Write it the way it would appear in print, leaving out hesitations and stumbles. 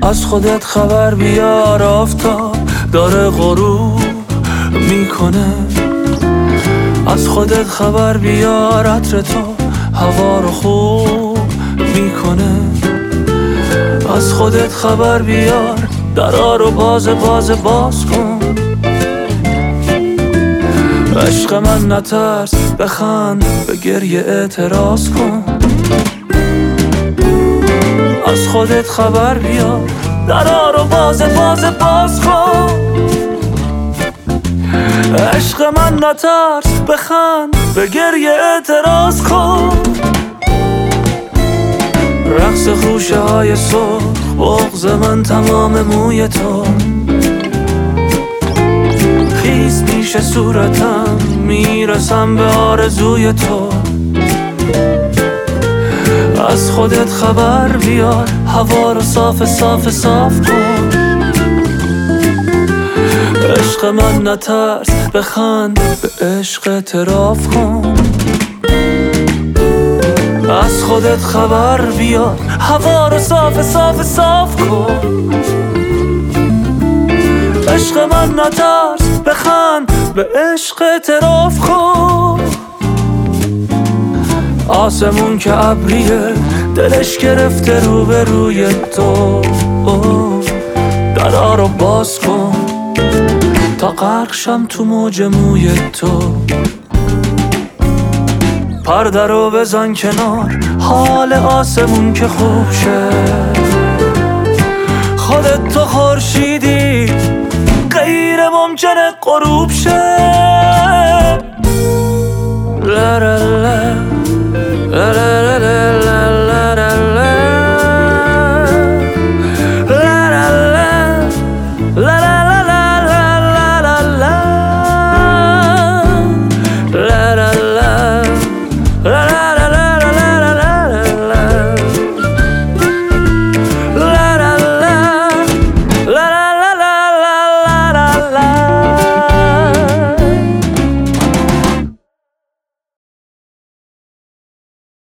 از خودت خبر بیار، آفتاب داره غروب میکنه. از خودت خبر بیار، عطر تو هوا رو خوب میکنه. از خودت خبر بیار، درا رو باز کن. عشق من نترس، بخند، به گریه اعتراض کن. از خودت خبر بیار، درا رو باز کن. عشق من نترس، بخند، به گریه اعتراض کن. رقص خوشه های سرخ، بغض من تمام موی تو. خیس پیش صورتم، میرسم به آرزوی تو. از خودت خبر بیار، هوا رو صاف کن. عشق من نترس، بخند، به عشق اعتراف کن. از خودت خبر بیار، هوا رو صاف کن. عشق من نترس، بخند، به عشق اعتراف کن. آسمون که ابریه، دلش گرفته روبروی تو. درا رو باز کن تا غرق شم تو موج موی تو. پرده رو بزن کنار، حال آسمون که خوب شه. خودت تو خورشیدی، غیر ممکنه غروب شه. لا لا لا